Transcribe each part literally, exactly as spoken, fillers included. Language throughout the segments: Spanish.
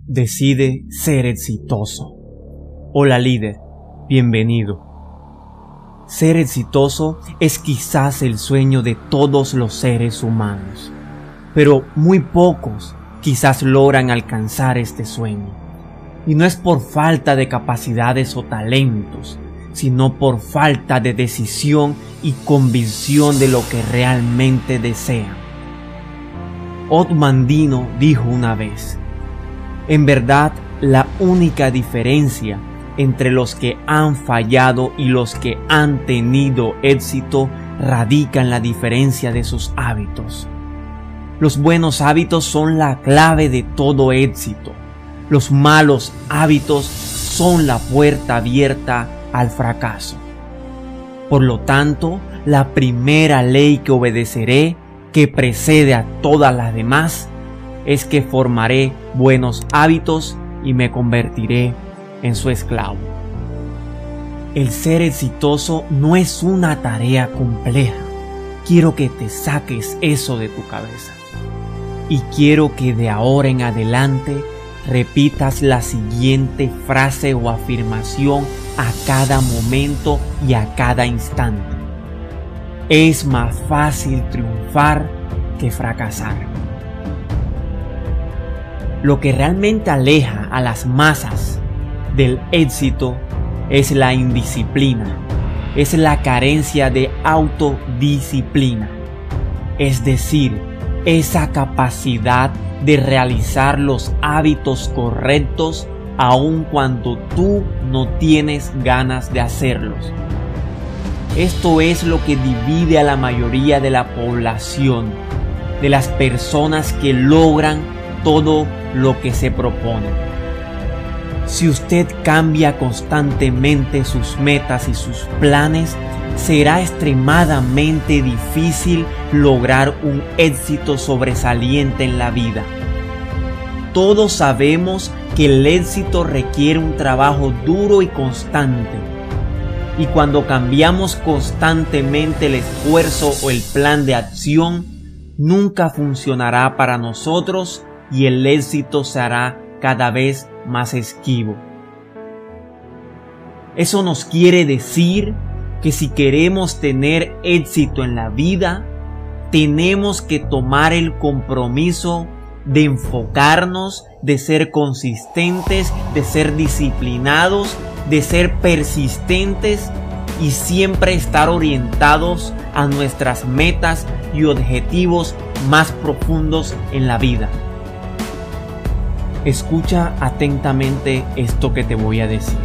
Decide ser exitoso. Hola líder, bienvenido. Ser exitoso es quizás el sueño de todos los seres humanos, pero muy pocos quizás logran alcanzar este sueño. Y no es por falta de capacidades o talentos, sino por falta de decisión y convicción de lo que realmente desean. Ode Mandino dijo una vez: en verdad, la única diferencia entre los que han fallado y los que han tenido éxito radica en la diferencia de sus hábitos. Los buenos hábitos son la clave de todo éxito. Los malos hábitos son la puerta abierta al fracaso. Por lo tanto, la primera ley que obedeceré, que precede a todas las demás, es que formaré buenos hábitos y me convertiré en su esclavo. El ser exitoso no es una tarea compleja. Quiero que te saques eso de tu cabeza. Y quiero que de ahora en adelante repitas la siguiente frase o afirmación a cada momento y a cada instante. Es más fácil triunfar que fracasar. Lo que realmente aleja a las masas del éxito es la indisciplina, es la carencia de autodisciplina, es decir, esa capacidad de realizar los hábitos correctos aun cuando tú no tienes ganas de hacerlos. Esto es lo que divide a la mayoría de la población, de las personas que logran todo lo que se propone. Si usted cambia constantemente sus metas y sus planes, será extremadamente difícil lograr un éxito sobresaliente en la vida. Todos sabemos que el éxito requiere un trabajo duro y constante. Y cuando cambiamos constantemente el esfuerzo o el plan de acción, nunca funcionará para nosotros y el éxito se hará cada vez más esquivo. Eso nos quiere decir que si queremos tener éxito en la vida, tenemos que tomar el compromiso de enfocarnos, de ser consistentes, de ser disciplinados, de ser persistentes y siempre estar orientados a nuestras metas y objetivos más profundos en la vida. Escucha atentamente esto que te voy a decir.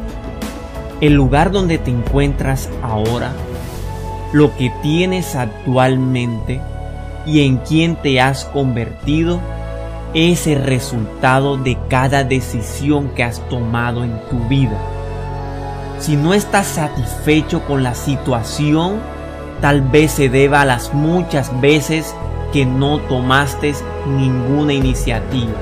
El lugar donde te encuentras ahora, lo que tienes actualmente y en quién te has convertido es el resultado de cada decisión que has tomado en tu vida. Si no estás satisfecho con la situación, tal vez se deba a las muchas veces que no tomaste ninguna iniciativa.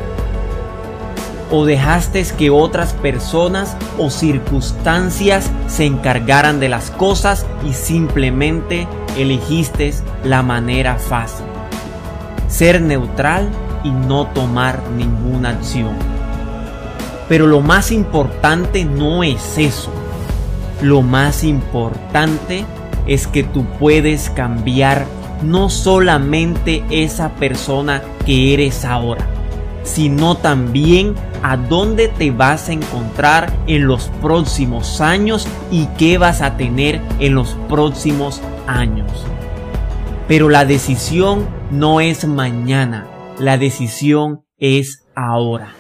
O dejaste que otras personas o circunstancias se encargaran de las cosas y simplemente elegiste la manera fácil. Ser neutral y no tomar ninguna acción. Pero lo más importante no es eso. Lo más importante es que tú puedes cambiar no solamente esa persona que eres ahora, sino también a dónde te vas a encontrar en los próximos años y qué vas a tener en los próximos años. Pero la decisión no es mañana, la decisión es ahora.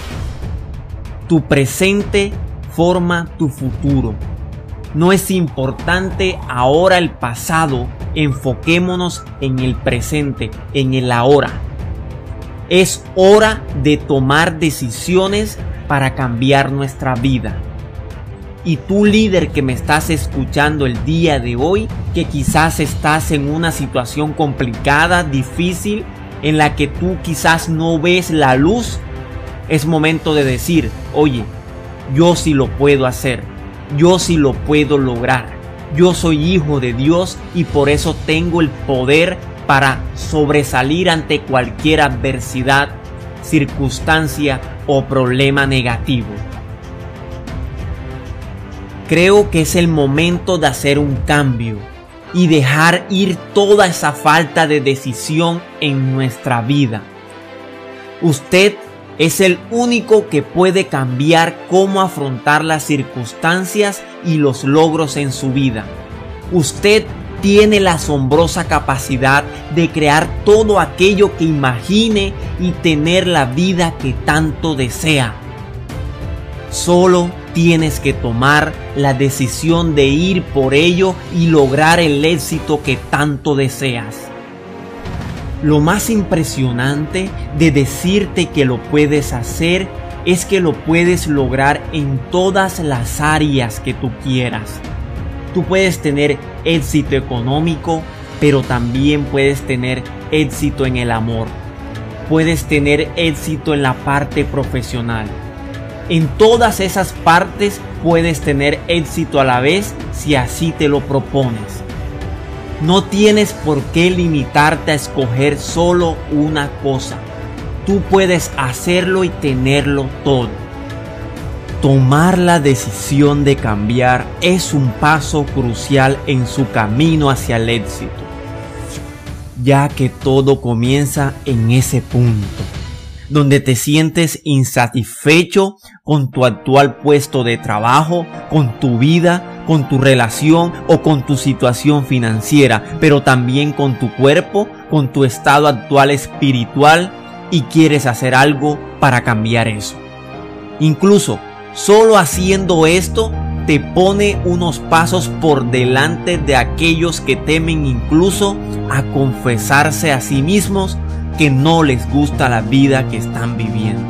Tu presente forma tu futuro. No es importante ahora el pasado, enfoquémonos en el presente, en el ahora. Es hora de tomar decisiones para cambiar nuestra vida. Y tú, líder que me estás escuchando el día de hoy, que quizás estás en una situación complicada, difícil, en la que tú quizás no ves la luz, es momento de decir: oye, yo sí lo puedo hacer, yo sí lo puedo lograr, yo soy hijo de Dios y por eso tengo el poder para sobresalir ante cualquier adversidad, circunstancia o problema negativo. Creo que es el momento de hacer un cambio y dejar ir toda esa falta de decisión en nuestra vida. Usted es el único que puede cambiar cómo afrontar las circunstancias y los logros en su vida. Usted tiene la asombrosa capacidad de crear todo aquello que imagine y tener la vida que tanto desea. Solo tienes que tomar la decisión de ir por ello y lograr el éxito que tanto deseas. Lo más impresionante de decirte que lo puedes hacer es que lo puedes lograr en todas las áreas que tú quieras. Tú puedes tener éxito económico, pero también puedes tener éxito en el amor. Puedes tener éxito en la parte profesional. En todas esas partes puedes tener éxito a la vez si así te lo propones. No tienes por qué limitarte a escoger solo una cosa. Tú puedes hacerlo y tenerlo todo. Tomar la decisión de cambiar es un paso crucial en su camino hacia el éxito, ya que todo comienza en ese punto, donde te sientes insatisfecho con tu actual puesto de trabajo, con tu vida, con tu relación o con tu situación financiera, pero también con tu cuerpo, con tu estado actual espiritual, y quieres hacer algo para cambiar eso. Incluso, solo haciendo esto te pone unos pasos por delante de aquellos que temen incluso a confesarse a sí mismos que no les gusta la vida que están viviendo.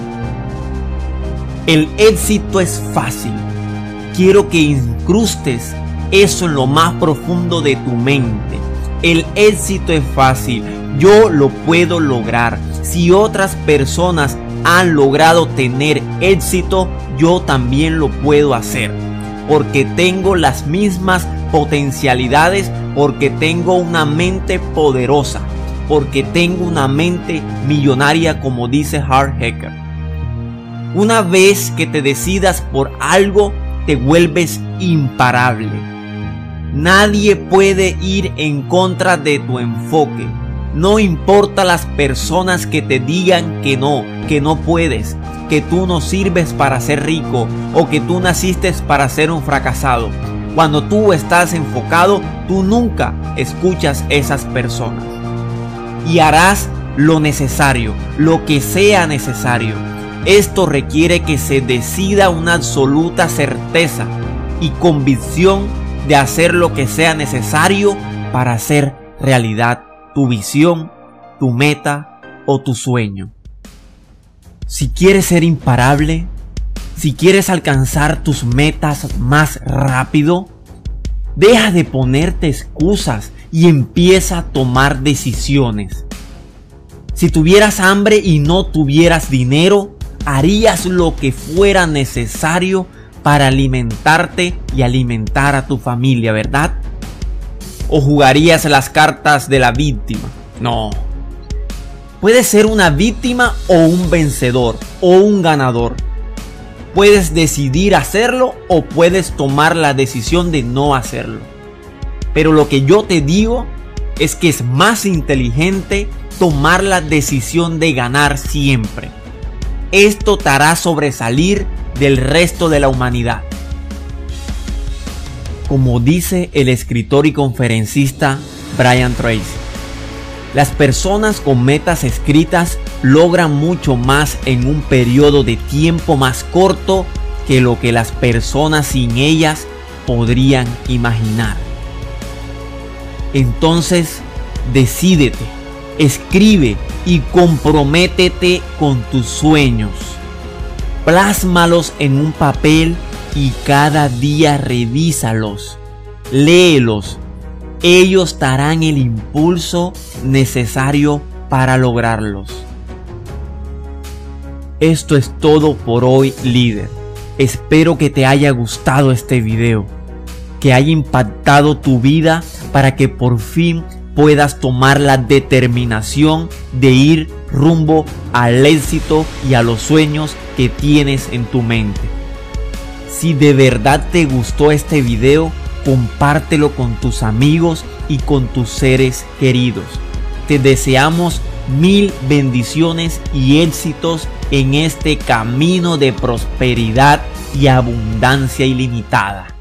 El éxito es fácil. Quiero que incrustes eso en lo más profundo de tu mente. El éxito es fácil. Yo lo puedo lograr. Si otras personas han logrado tener éxito, yo también lo puedo hacer. Porque tengo las mismas potencialidades, porque tengo una mente poderosa, porque tengo una mente millonaria, como dice Hart Hacker. Una vez que te decidas por algo, te vuelves imparable. Nadie puede ir en contra de tu enfoque. No importa las personas que te digan que no, que no puedes, que tú no sirves para ser rico o que tú naciste para ser un fracasado. Cuando tú estás enfocado, tú nunca escuchas esas personas. Y harás lo necesario, lo que sea necesario. Esto requiere que se decida una absoluta certeza y convicción de hacer lo que sea necesario para hacer realidad tu visión, tu meta o tu sueño. Si quieres ser imparable, si quieres alcanzar tus metas más rápido, deja de ponerte excusas y empieza a tomar decisiones. Si tuvieras hambre y no tuvieras dinero, harías lo que fuera necesario para alimentarte y alimentar a tu familia, ¿verdad? ¿O jugarías las cartas de la víctima? No. Puedes ser una víctima o un vencedor o un ganador. Puedes decidir hacerlo o puedes tomar la decisión de no hacerlo. Pero lo que yo te digo es que es más inteligente tomar la decisión de ganar siempre. Esto te hará sobresalir del resto de la humanidad. Como dice el escritor y conferencista Brian Tracy, las personas con metas escritas logran mucho más en un periodo de tiempo más corto que lo que las personas sin ellas podrían imaginar. Entonces, decídete, escribe y comprométete con tus sueños. Plásmalos en un papel y cada día revísalos, léelos. Ellos te darán el impulso necesario para lograrlos. Esto es todo por hoy, líder. Espero que te haya gustado este video, que haya impactado tu vida para que por fin puedas tomar la determinación de ir rumbo al éxito y a los sueños que tienes en tu mente. Si de verdad te gustó este video, compártelo con tus amigos y con tus seres queridos. Te deseamos mil bendiciones y éxitos en este camino de prosperidad y abundancia ilimitada.